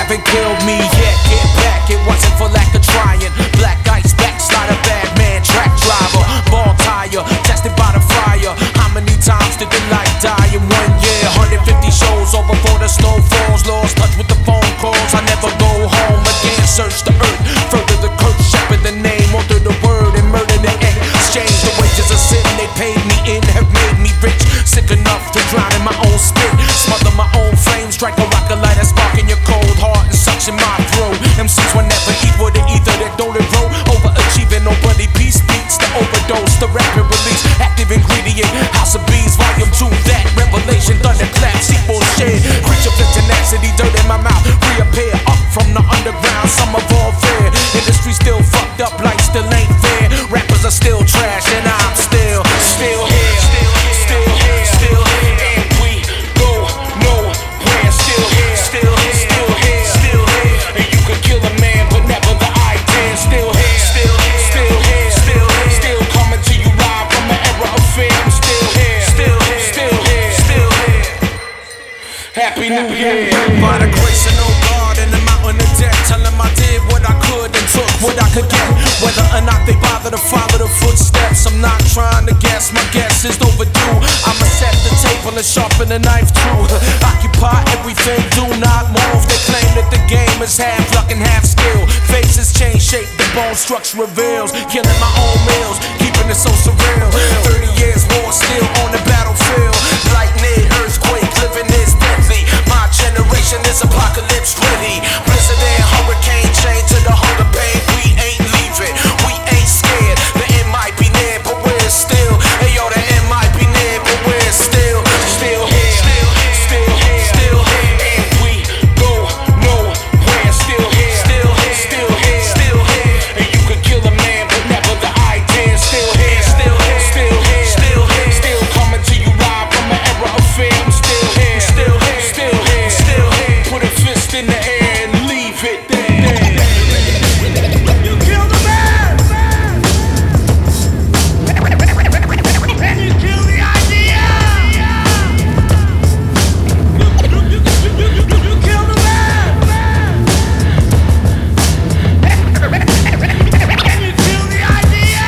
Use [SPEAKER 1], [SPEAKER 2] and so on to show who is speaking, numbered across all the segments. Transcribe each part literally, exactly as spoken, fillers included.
[SPEAKER 1] haven't killed me yet. Get back, it wasn't for lack of trying. Black ice, backslider, bad man, track driver, ball tire, tested by the fire. How many times did the light die in one year? one hundred fifty shows over before the snow falls. Lost touch with the phone calls, I never go home again. Search the earth, further the curse, shepherd the name, alter the word and murder the exchange. The wages of sin they paid me in have made me rich, sick enough to drown in my own spit, smother my own flame, strike a rocket light and spark in your cold heart and suction my throat. M Cs will never equal the ether that don't enroll, overachieving nobody peace beats the overdose, the rapid release, active ingredient, House of Bees, volume two, that revelation, thunderclap, sequel shade, creature of tenacity, dirt in my mouth, reappear up from the underground, some of all fair, industry still fucked up, life still ain't fair, rappers are still trash and I'm still, still here, still, still here, still here, and we go nowhere, still here, still here, still here, still here, and you could kill a man but never the idea, still here, still here, still here, still here, still coming to you live from the era of fear, I'm still here, still here, still here, still here, Happy New Year. By the grace of no God in the mountain of death, tell them I did what I could and took what I could get. Whether or not they bother to follow the footsteps, I'm not trying to guess, my guess is overdue. I'ma set the table and sharpen the knife too. Occupy everything, do not move. They claim that the game is half luck and half skill. Faces change shape, the bone structure reveals. Killing my own meals, keeping it so surreal. Thirty years war, still on the battlefield. Lightning, earthquake, living is deadly. My generation is apocalypse ready. Blizzard and hurricane chain to the hunger pain. We ain't leaving, we ain't scared. The end might be near, but we're still. Hey yo, the end might be near, but we're still, still here, still here, still here, still here. And we go nowhere, still here, still here, still here, still here. And you could kill a man, but never the idea. Still here, still here, still here, still here, still coming to you live from the era of fear. I'm still here, still here, still here, still here. Put a fist in the air and leave it there.
[SPEAKER 2] You killed a man, and you killed the idea. You, you, you, you, you, you killed a man, and you killed the idea.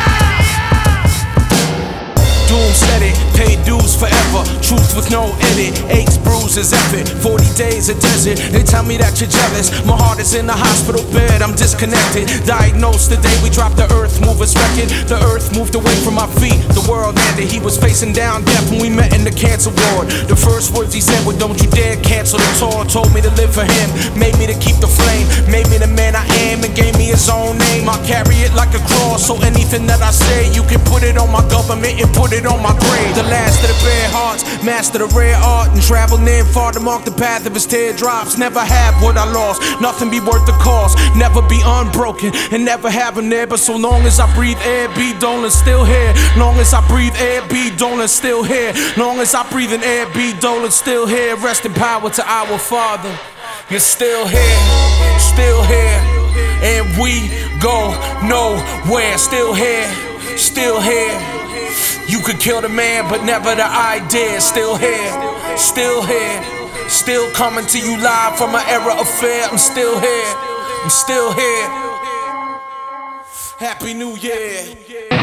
[SPEAKER 1] Doom said it, paid dues forever. Truth with no edit, aches, bruises, effort. Forty days a desert, they tell me that you're jealous. My heart is in the hospital bed, I'm disconnected. Diagnosed the day we dropped the earth movers record. The earth moved away from my feet, the world ended. He was facing down death when we met in the cancer ward. The first words he said were, don't you dare cancel the tour. Told me to live for him, made me to keep the flame, made me the man I am, and gave me his own name. I'll carry it like a cross, so anything that I say, you can put it on my government and put it on my grave. The last of the bare hearts, master the rare art, and travel near and far to mark the path of his teardrops. Never have what I lost, nothing be worth the cost. Never be unbroken, and never have him there. But so long as I breathe air, be Dolan still here. Long as I breathe air, be Dolan still here. Long as I breathe in air, be Dolan still here. Rest in power to our Father. You're still here, still here, and we go nowhere. Still here, still here. You could kill the man, but never the idea. Still here, still here, still coming to you live from an era of fear. I'm still here, I'm still here. Happy New Year.